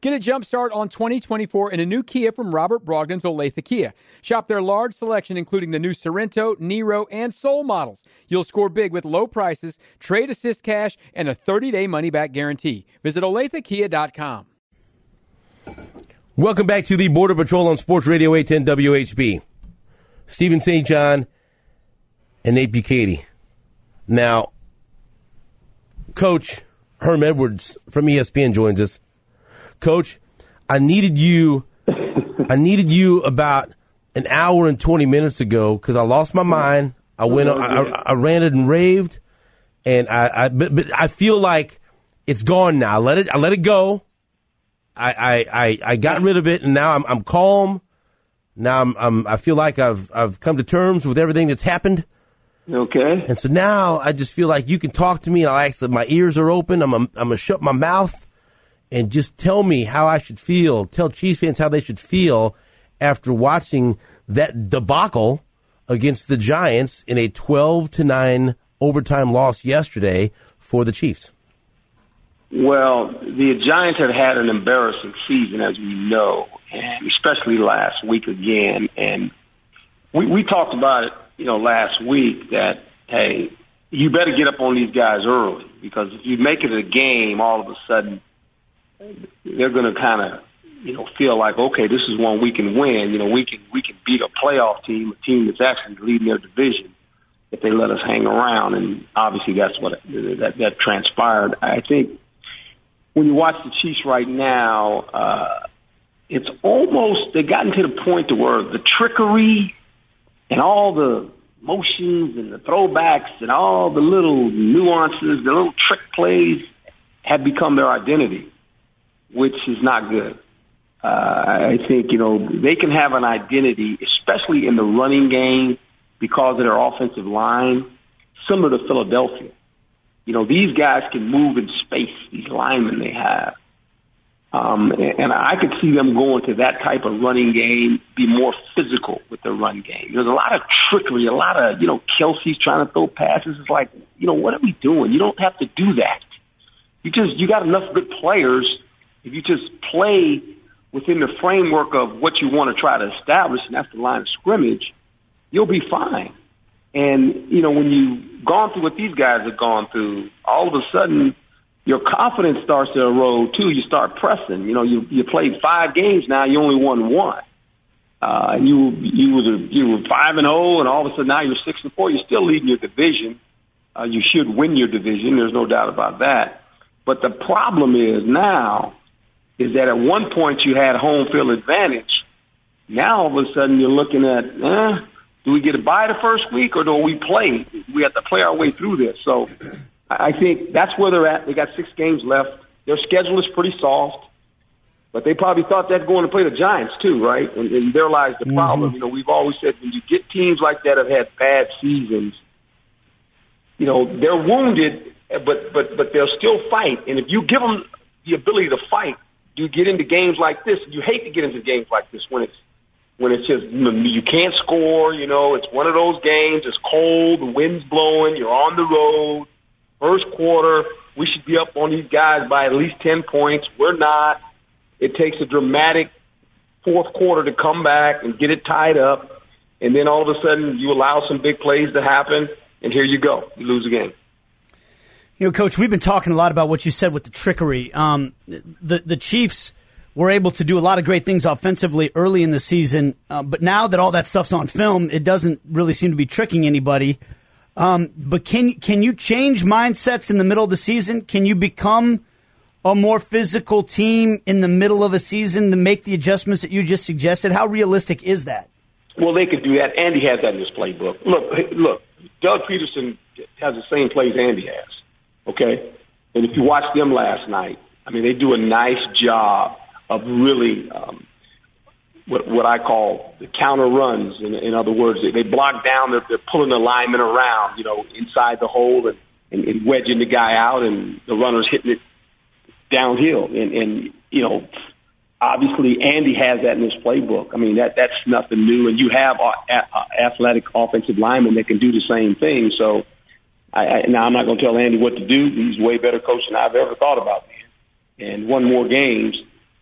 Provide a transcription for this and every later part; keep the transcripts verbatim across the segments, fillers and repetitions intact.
Get a jump start on twenty twenty-four in a new Kia from Robert Brogdon's Olathe Kia. Shop their large selection, including the new Sorrento, Niro, and Soul models. You'll score big with low prices, trade assist cash, and a thirty-day money-back guarantee. Visit olathe kia dot com. Welcome back to the Border Patrol on Sports Radio eight ten W H B. Stephen Saint John and Nate Bukaty. Now, Coach Herm Edwards from E S P N joins us. Coach, I needed you. I needed you about an hour and twenty minutes ago because I lost my mind. I went. I, I, I ranted and raved, and I. I but, but I feel like it's gone now. I let it. I let it go. I. I. I, I got rid of it, and now I'm. I'm calm. Now I'm. I'm. I feel like I've. I've come to terms with everything that's happened. Okay. And so now I just feel like you can talk to me. I actually, my ears are open. I'm. A, I'm gonna shut my mouth. And just tell me how I should feel. Tell Chiefs fans how they should feel after watching that debacle against the Giants in a twelve to nine overtime loss yesterday for the Chiefs. Well, the Giants have had an embarrassing season, as we know, and especially last week again. And we, we talked about it, you know, last week that, hey, you better get up on these guys early because if you make it a game, all of a sudden, they're going to kind of, you know, feel like, okay, this is one we can win. You know, we can we can beat a playoff team, a team that's actually leading their division, if they let us hang around. And obviously, that's what that that transpired. I think when you watch the Chiefs right now, uh, it's almost they've gotten to the point to where the trickery and all the motions and the throwbacks and all the little nuances, the little trick plays, have become their identity, which is not good. Uh, I think, you know, they can have an identity, especially in the running game because of their offensive line, similar to Philadelphia. You know, these guys can move in space, these linemen they have. Um, and, and I could see them going to that type of running game, be more physical with their run game. There's a lot of trickery, a lot of, you know, Kelsey's trying to throw passes. It's like, you know, what are we doing? You don't have to do that. You just, you got enough good players. If you just play within the framework of what you want to try to establish, and that's the line of scrimmage, you'll be fine. And, you know, when you've gone through what these guys have gone through, all of a sudden your confidence starts to erode, too. You start pressing. You know, you you played five games now, you only won one. Uh, and you you was a, you were five and oh, and all of a sudden now you're six and four. You're still leading your division. Uh, you should win your division. There's no doubt about that. But the problem is now is that at one point you had home field advantage. Now all of a sudden you're looking at, eh, do we get a bye the first week or do we play? We have to play our way through this. So I think that's where they're at. They got six games left. Their schedule is pretty soft, but they probably thought they'd go in and play the Giants too, right? And, and there lies the mm-hmm. problem. You know, we've always said when you get teams like that have had bad seasons, you know, they're wounded, but but but they'll still fight. And if you give them the ability to fight, you get into games like this. You hate to get into games like this when it's when it's just you can't score. You know, it's one of those games. It's cold, the wind's blowing, you're on the road. First quarter, we should be up on these guys by at least ten points. We're not. It takes a dramatic fourth quarter to come back and get it tied up, and then all of a sudden you allow some big plays to happen, and here you go. You lose the game. You know, Coach, we've been talking a lot about what you said with the trickery. Um, the the Chiefs were able to do a lot of great things offensively early in the season, uh, but now that all that stuff's on film, it doesn't really seem to be tricking anybody. Um, but can can you change mindsets in the middle of the season? Can you become a more physical team in the middle of a season to make the adjustments that you just suggested? How realistic is that? Well, they could do that. Andy has that in his playbook. Look, look, Doug Peterson has the same plays Andy has. Okay, and if you watch them last night, I mean, they do a nice job of really um, what what I call the counter runs. In, in other words, they, they block down. They're, they're pulling the lineman around, you know, inside the hole and, and, and wedging the guy out, and the runner's hitting it downhill. And, and you know, obviously Andy has that in his playbook. I mean, that that's nothing new. And you have a, athletic offensive linemen that can do the same thing. So. I, I, now, I'm not going to tell Andy what to do. He's a way better coach than I've ever thought about, man. And won more games.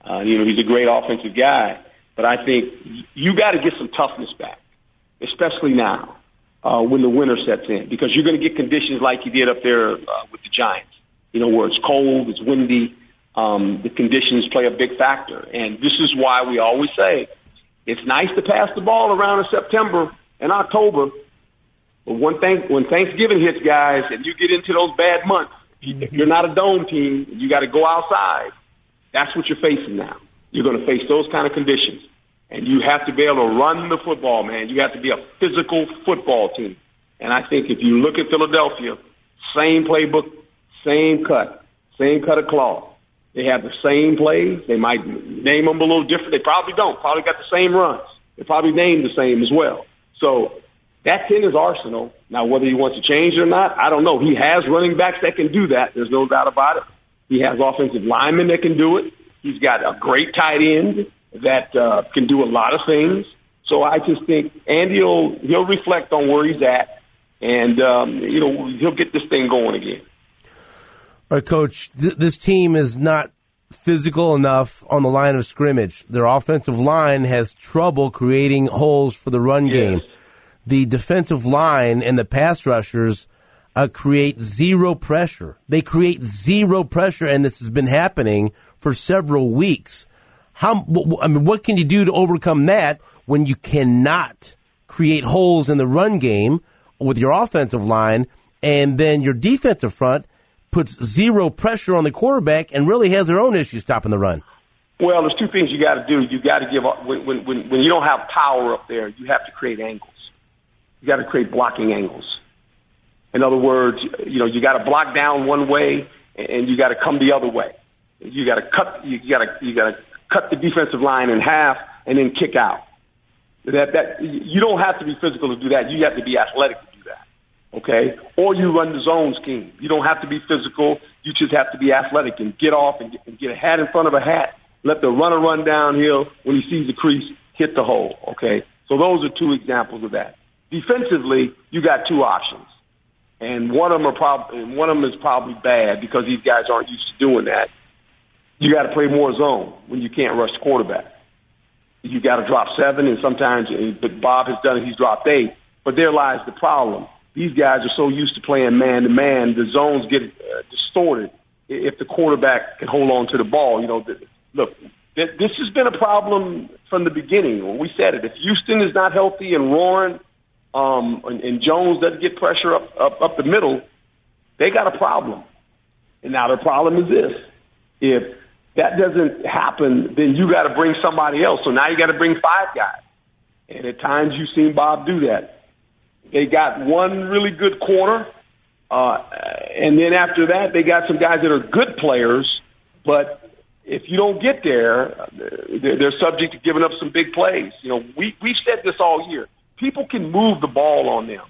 Uh, you know, he's a great offensive guy. But I think you got to get some toughness back, especially now uh, when the winter sets in, because you're going to get conditions like you did up there uh, with the Giants, you know, where it's cold, it's windy. Um, the conditions play a big factor. And this is why we always say it's nice to pass the ball around in September and October. But one thing, when Thanksgiving hits, guys, and you get into those bad months, if you're not a dome team, you got to go outside. That's what you're facing now. You're going to face those kind of conditions. And you have to be able to run the football, man. You have to be a physical football team. And I think if you look at Philadelphia, same playbook, same cut, same cut of cloth. They have the same plays. They might name them a little different. They probably don't. Probably got the same runs. They probably named the same as well. So that's in his arsenal. Now, whether he wants to change it or not, I don't know. He has running backs that can do that. There's no doubt about it. He has offensive linemen that can do it. He's got a great tight end that uh, can do a lot of things. So I just think Andy will he'll reflect on where he's at, and um, you know he'll get this thing going again. All right, Coach, th- this team is not physical enough on the line of scrimmage. Their offensive line has trouble creating holes for the run Yes. game. The defensive line and the pass rushers uh, create zero pressure. They create zero pressure, and this has been happening for several weeks. How? I mean, what can you do to overcome that when you cannot create holes in the run game with your offensive line, and then your defensive front puts zero pressure on the quarterback and really has their own issues stopping the run? Well, there's two things you got to do. You got to give up when, when when when you don't have power up there. You have to create angles. You got to create blocking angles. In other words, you know, you got to block down one way and you got to come the other way. You got to cut. You got to you got to cut the defensive line in half and then kick out. That that you don't have to be physical to do that. You have to be athletic to do that. Okay, or you run the zone scheme. You don't have to be physical. You just have to be athletic and get off and get, and get a hat in front of a hat. Let the runner run downhill. When he sees the crease, hit the hole. Okay, so those are two examples of that. Defensively, you got two options, and one of them are probably one of them is probably bad because these guys aren't used to doing that. You got to play more zone when you can't rush the quarterback. You got to drop seven, and sometimes, but Bob has done it. He's dropped eight. But there lies the problem. These guys are so used to playing man to man, the zones get uh, distorted if the quarterback can hold on to the ball. You know, look, this has been a problem from the beginning. When we said it, if Houston is not healthy and roaring, um, and, and Jones doesn't get pressure up, up up the middle, they got a problem. And now the problem is this: if that doesn't happen, then you got to bring somebody else. So now you got to bring five guys. And at times you've seen Bob do that. They got one really good corner, uh, and then after that, they got some guys that are good players, but if you don't get there, they're, they're subject to giving up some big plays. You know, we, we've said this all year. People can move the ball on them.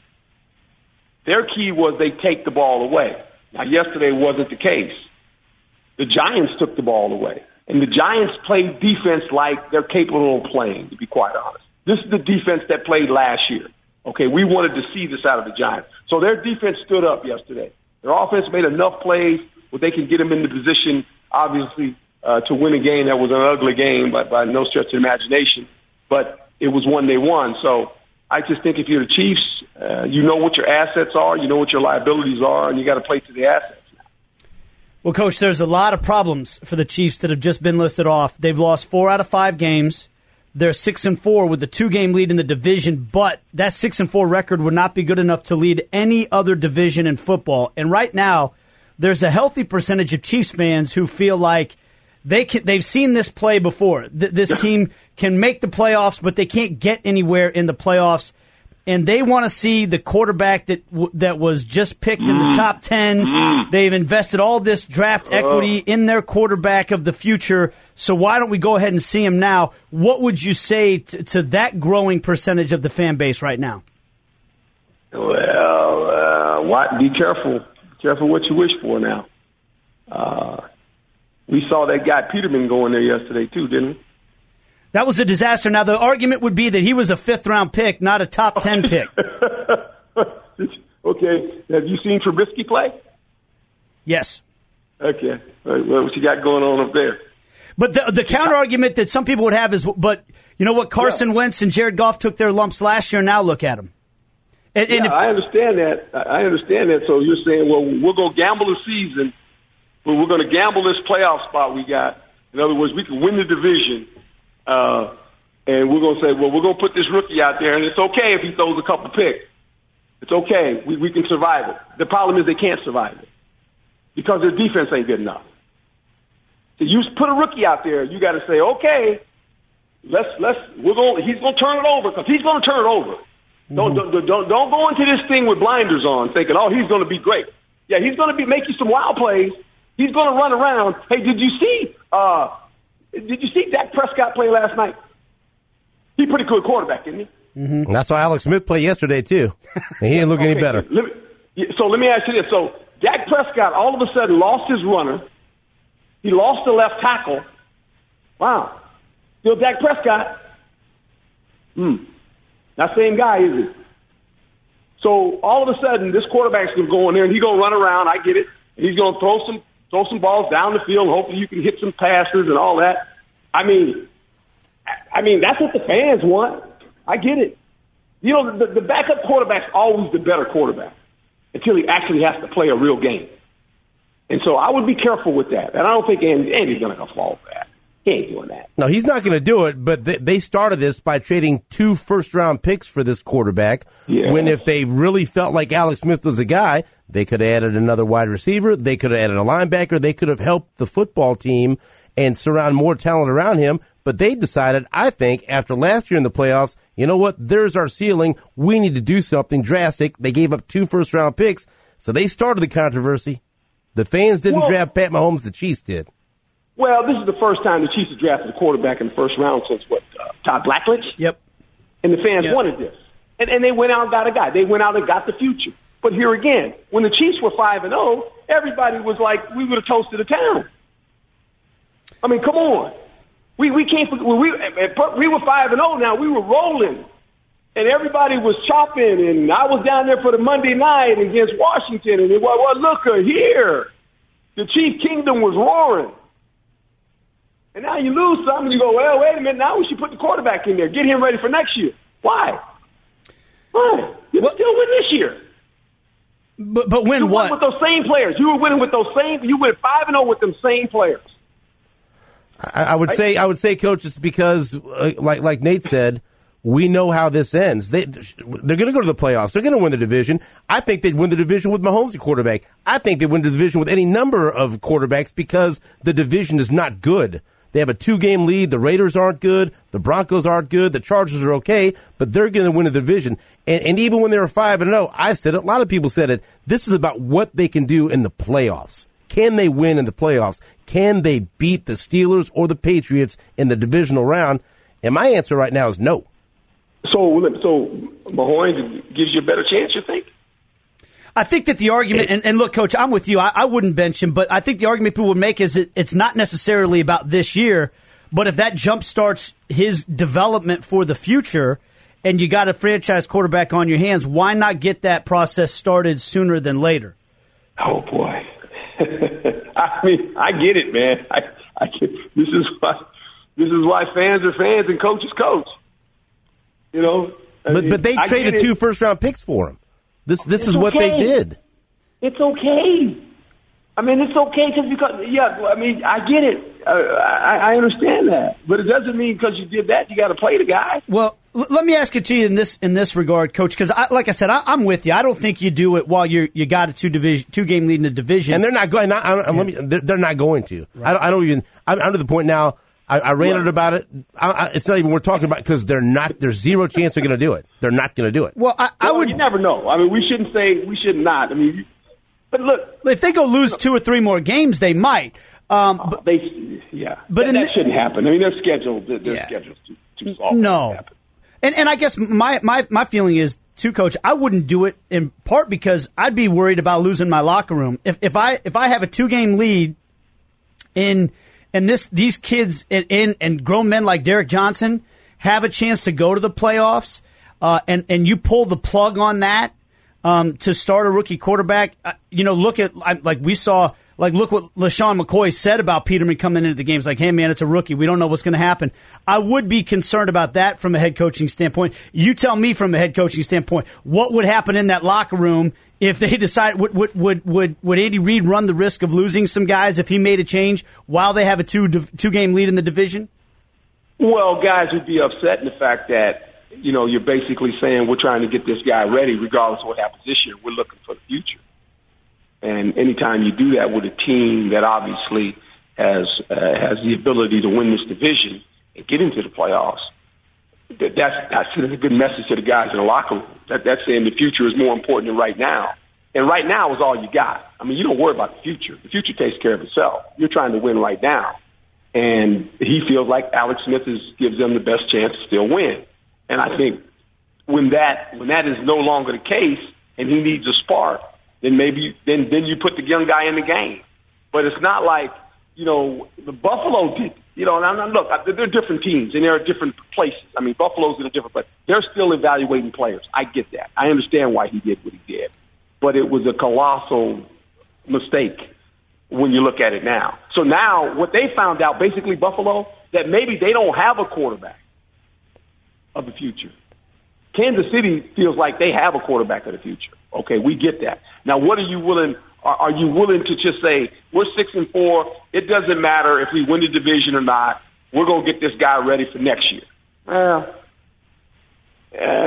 Their key was they take the ball away. Now, yesterday wasn't the case. The Giants took the ball away, and the Giants played defense like they're capable of playing, to be quite honest. This is the defense that played last year. Okay, we wanted to see this out of the Giants. So their defense stood up yesterday. Their offense made enough plays where they can get them in the position, obviously, uh, to win a game that was an ugly game by, by no stretch of the imagination. But it was one they won. So I just think if you're the Chiefs, uh, you know what your assets are, you know what your liabilities are, and you got to play to the assets. Well, Coach, there's a lot of problems for the Chiefs that have just been listed off. They've lost four out of five games. They're six and four with the two-game lead in the division, but that six and four record would not be good enough to lead any other division in football. And right now, there's a healthy percentage of Chiefs fans who feel like they can, they've seen this play before. Th- this team can make the playoffs, but they can't get anywhere in the playoffs. And they want to see the quarterback that w- that was just picked in the top ten. They've invested all this draft equity in their quarterback of the future. So why don't we go ahead and see him now? What would you say t- to that growing percentage of the fan base right now? Well, uh, what, be careful. Be careful what you wish for now. Uh, we saw that guy Peterman going there yesterday too, didn't we? That was a disaster. Now, the argument would be that he was a fifth-round pick, not a top ten pick. Okay. Have you seen Trubisky play? Yes. Okay. All right, well, what you got going on up there? But the the counter argument that some people would have is, but you know what, Carson yeah. Wentz and Jared Goff took their lumps last year. Now look at them. And, yeah, and if, I understand that. I understand that. So you're saying, well, we're going to gamble the season, but we're going to gamble this playoff spot we got. In other words, we can win the division, uh, and we're going to say, well, we're going to put this rookie out there, and it's okay if he throws a couple picks. It's okay. We, we can survive it. The problem is they can't survive it because their defense ain't good enough. So you put a rookie out there, you got to say, okay, let's let's we're going. He's going to turn it over because he's going to turn it over. Mm-hmm. Don't, don't don't don't go into this thing with blinders on, thinking, oh, he's going to be great. Yeah, he's going to be make you some wild plays. He's going to run around. Hey, did you see? Uh, did you see Dak Prescott play last night? He's a pretty good quarterback, isn't he? Mm-hmm. That's why Alex Smith played yesterday, too. And he didn't look okay, any better. Let me, so let me ask you this. So Dak Prescott all of a sudden lost his runner. He lost the left tackle. Wow. Still Dak Prescott. Hmm. Not same guy, is he? So all of a sudden, this quarterback's going to go in there, and he's going to run around. I get it. And he's going to throw some throw some balls down the field, and hopefully you can hit some passes and all that. I mean, I mean that's what the fans want. I get it. You know, the, the backup quarterback's always the better quarterback until he actually has to play a real game. And so I would be careful with that. And I don't think Andy, Andy's going to fall for that. He ain't doing that. No, he's not going to do it, but they, they started this by trading two first-round picks for this quarterback, yeah. when if they really felt like Alex Smith was a guy, they could have added another wide receiver, they could have added a linebacker, they could have helped the football team and surround more talent around him. But they decided, I think, after last year in the playoffs, you know what, there's our ceiling. We need to do something drastic. They gave up two first-round picks, so they started the controversy. The fans didn't well, draft Pat Mahomes, the Chiefs did. Well, this is the first time the Chiefs have drafted a quarterback in the first round since, what, uh, Todd Blackledge? Yep. And the fans yep. wanted this. And, and they went out and got a guy. They went out and got the future. But here again, when the Chiefs were five and oh, everybody was like, we would have toasted the town. I mean, come on. We we can't when we we were five and oh now, we were rolling. And everybody was chopping, and I was down there for the Monday night against Washington, and it was, well, look here. The Chief Kingdom was roaring. And now you lose something, you go, well, wait a minute, now we should put the quarterback in there, get him ready for next year. Why? Why? You can still win this year. But but win you what? With those same players. You were winning with those same, you went five and oh with them same players. I, I would right? say, I would say, Coach, it's because, uh, like like Nate said, we know how this ends. They, they're going to go to the playoffs. They're going to win the division. I think they'd win the division with Mahomes at quarterback. I think they'd win the division with any number of quarterbacks because the division is not good. They have a two-game lead. The Raiders aren't good. The Broncos aren't good. The Chargers are okay, but they're going to win the division. And, and even when they were five and oh, I said it, a lot of people said it, this is about what they can do in the playoffs. Can they win in the playoffs? Can they beat the Steelers or the Patriots in the divisional round? And my answer right now is no. So, so Mahomes gives you a better chance, you think? I think that the argument, and, and look, Coach, I'm with you. I, I wouldn't bench him, but I think the argument people would make is that it's not necessarily about this year, but if that jump starts his development for the future and you got a franchise quarterback on your hands, why not get that process started sooner than later? Oh, boy. I mean, I get it, man. I, I get, this is why this is why fans are fans and coaches coach. You know, I but mean, but they I traded two first round picks for him. This this it's is what okay. they did. It's okay. I mean, it's okay cause because yeah. I mean, I get it. Uh, I, I understand that, but it doesn't mean because you did that you got to play the guy. Well, l- let me ask it to you in this in this regard, Coach. Because like I said, I, I'm with you. I don't think you do it while you you got a two division two game lead in the division, and they're not going. Not, I, I, let me, they're, they're not going to. Right. I, don't, I don't even. I'm, I'm to the point now. I, I ranted about it. I, I, it's not even worth talking about because they're not. There's zero chance they're going to do it. They're not going to do it. Well, I, I well, would. You never know. I mean, we shouldn't say we should not. I mean, but look, if they go lose two or three more games, they might. Um, oh, but they, yeah, but that, that the, shouldn't happen. I mean, their schedule, their yeah. schedule's too, too soft. No, and and I guess my, my my feeling is too, Coach. I wouldn't do it in part because I'd be worried about losing my locker room if if I if I have a two game lead in. And this, these kids and, and, and grown men like Derek Johnson have a chance to go to the playoffs, uh, and, and you pull the plug on that um, to start a rookie quarterback. Uh, you know, look at like we saw like, look what LaShawn McCoy said about Peterman coming into the games. Like, hey, man, it's a rookie. We don't know what's going to happen. I would be concerned about that from a head coaching standpoint. You tell me from a head coaching standpoint, what would happen in that locker room if they decide, would, would, would, would, would Andy Reid run the risk of losing some guys if he made a change while they have a two, two-game lead in the division? Well, guys would be upset in the fact that, you know, you're basically saying we're trying to get this guy ready regardless of what happens this year. We're looking for the future. And anytime you do that with a team that obviously has uh, has the ability to win this division and get into the playoffs, that, that's, that's a good message to the guys in the locker room. That, that's saying the future is more important than right now. And right now is all you got. I mean, you don't worry about the future. The future takes care of itself. You're trying to win right now. And he feels like Alex Smith is, gives them the best chance to still win. And I think when that when that is no longer the case and he needs a spark, then maybe then then you put the young guy in the game. But it's not like, you know, the Buffalo did. You know, and I'm, look, they're different teams and they're at different places. I mean, Buffalo's in a different place. They're still evaluating players. I get that. I understand why he did what he did. But it was a colossal mistake when you look at it now. So now what they found out, basically Buffalo, that maybe they don't have a quarterback of the future. Kansas City feels like they have a quarterback of the future. Okay, we get that. Now, what are you willing, are, are you willing to just say, we're six and four, it doesn't matter if we win the division or not, we're going to get this guy ready for next year? Well, uh,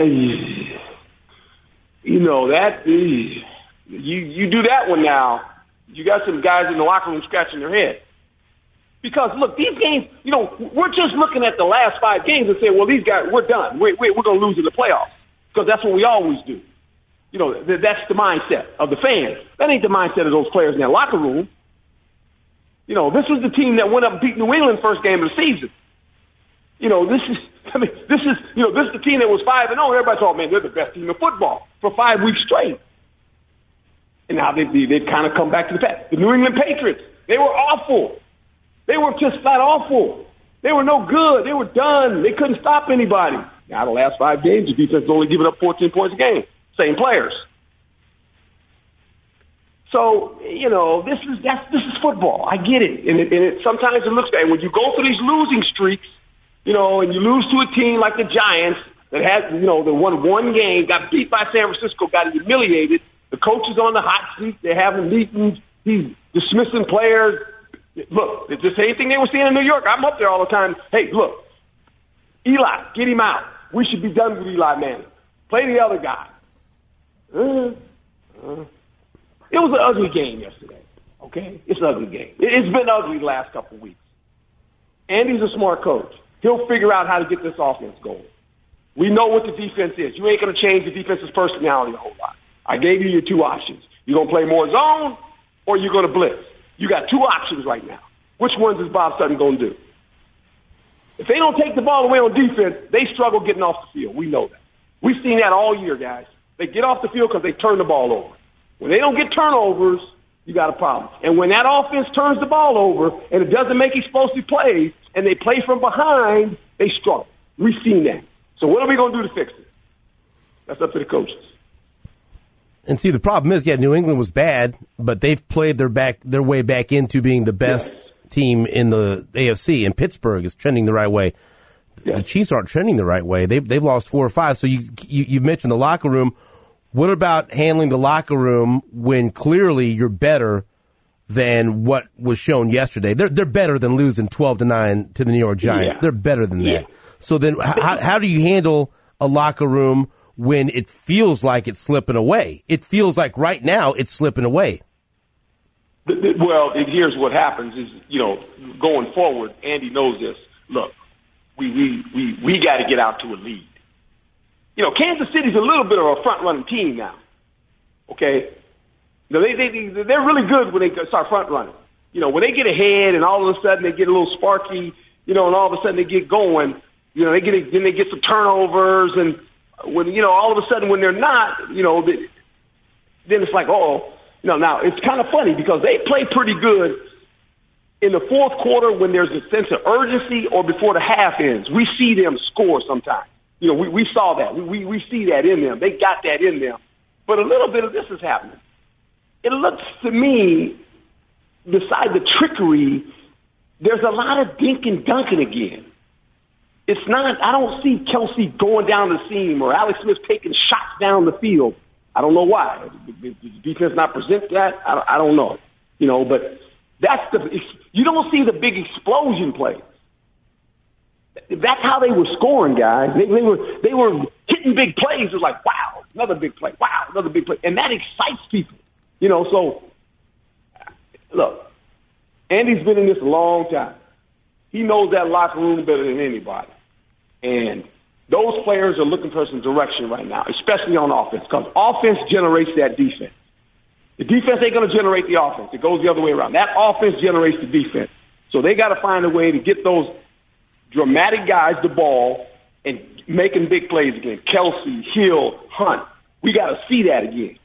you know, that, you, you do that one now, you got some guys in the locker room scratching their head. Because, look, these games, you know, we're just looking at the last five games and saying, well, these guys, we're done. We're, we're going to lose in the playoffs. Because that's what we always do. You know, th- that's the mindset of the fans. That ain't the mindset of those players in that locker room. You know, this was the team that went up and beat New England first game of the season. You know, this is, I mean, this is, you know, this is the team that was five and oh, and everybody thought, man, they're the best team in football for five weeks straight. And now they've, they've kind of come back to the past. The New England Patriots, they were awful. They were just flat awful. They were no good. They were done. They couldn't stop anybody. Now, the last five games, the defense has only given up fourteen points a game. Same players. So, you know, this is that's, this is football. I get it. And, it. and it sometimes it looks bad. When you go through these losing streaks, you know, and you lose to a team like the Giants that had, you know, that won one game, got beat by San Francisco, got humiliated. The coach is on the hot seat. They're having meetings. He's dismissing players. Look, it's the same thing they were seeing in New York. I'm up there all the time. Hey, look, Eli, get him out. We should be done with Eli Manning. Play the other guy. Uh, uh. It was an ugly game yesterday, okay? It's an ugly game. It's been ugly the last couple of weeks. Andy's a smart coach. He'll figure out how to get this offense going. We know what the defense is. You ain't going to change the defense's personality a whole lot. I gave you your two options. You're going to play more zone or you're going to blitz. You got two options right now. Which ones is Bob Sutton going to do? If they don't take the ball away on defense, they struggle getting off the field. We know that. We've seen that all year, guys. They get off the field because they turn the ball over. When they don't get turnovers, you got a problem. And when that offense turns the ball over and it doesn't make explosive plays and they play from behind, they struggle. We've seen that. So what are we going to do to fix it? That's up to the coaches. And see, the problem is, yeah, New England was bad, but they've played their back their way back into being the best yes. team in the A F C, and Pittsburgh is trending the right way. Yes. The Chiefs aren't trending the right way. They've they've lost four or five. So you you, you mentioned the locker room. What about handling the locker room when clearly you're better than what was shown yesterday? They're they're better than losing twelve to nine to the New York Giants. Yeah. They're better than yeah. that. So then, how how do you handle a locker room when it feels like it's slipping away? It feels like right now it's slipping away. Well, here's what happens is, you know, going forward, Andy knows this. Look, we we we, we got to get out to a lead. You know, Kansas City's a little bit of a front-running team now, okay? You know, they, they, they're really good when they start front-running. You know, when they get ahead and all of a sudden they get a little sparky, you know, and all of a sudden they get going, you know, they get then they get some turnovers, and when, you know, all of a sudden when they're not, you know, they, then it's like, oh, you know, now it's kind of funny because they play pretty good in the fourth quarter when there's a sense of urgency or before the half ends. We see them score sometimes. You know, we, we saw that. We, we we see that in them. They got that in them. But a little bit of this is happening. It looks to me beside the trickery, there's a lot of dink and dunking again. It's not, I don't see Kelsey going down the seam or Alex Smith taking shots down the field. I don't know why. Did the defense not present that? I don't know. You know, but that's the, you don't see the big explosion plays. That's how they were scoring, guys. They, they were they were hitting big plays. It was like, wow, another big play. Wow, another big play. And that excites people. You know, so, look, Andy's been in this a long time. He knows that locker room better than anybody. And those players are looking for some direction right now, especially on offense, because offense generates that defense. The defense ain't going to generate the offense. It goes the other way around. That offense generates the defense. So they got to find a way to get those dramatic guys the ball and making big plays again. Kelsey, Hill, Hunt. We got to see that again.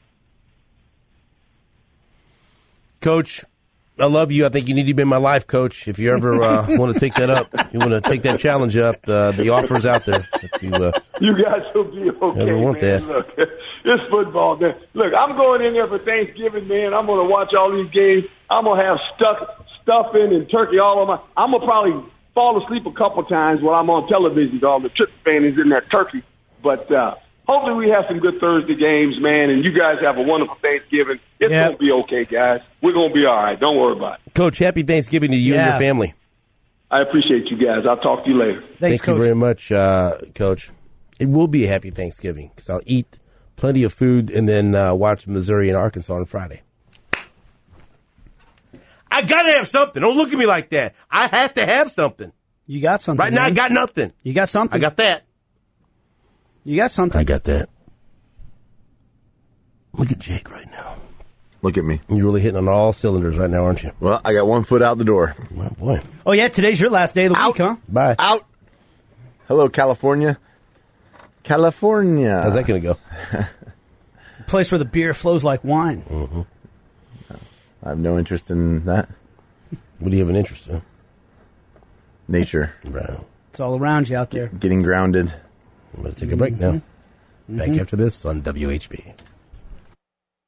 Coach, I love you. I think you need to be in my life, Coach. If you ever uh, want to take that up, you want to take that challenge up, uh, the offer's out there. If you, uh, you guys will be okay, ever want man. that. Look, it's football, man. Look, I'm going in there for Thanksgiving, man. I'm going to watch all these games. I'm going to have stuff, stuffing and turkey all on my – I'm going to probably – fall asleep a couple times while I'm on television. All the tryptophan is in that turkey. But uh, hopefully we have some good Thursday games, man, and you guys have a wonderful Thanksgiving. It's yeah. going to be okay, guys. We're going to be all right. Don't worry about it. Coach, happy Thanksgiving to you yeah. and your family. I appreciate you guys. I'll talk to you later. Thanks, Thank Coach. you very much, uh, Coach. It will be a happy Thanksgiving because I'll eat plenty of food and then uh, watch Missouri and Arkansas on Friday. I got to have something. Don't look at me like that. I have to have something. You got something. Right now, man. I got nothing. You got something. I got that. You got something. I got that. Look at Jake right now. Look at me. You're really hitting on all cylinders right now, aren't you? Well, I got one foot out the door. Oh, boy. Oh, yeah, today's your last day of the Out. week, huh? Bye. Out. Hello, California. California. How's that going to go? A place where the beer flows like wine. Mm-hmm. I have no interest in that. What do you have an interest in? Nature. Right. It's all around you out there. Getting grounded. I'm going to take a break now. Mm-hmm. Back after this on W H B.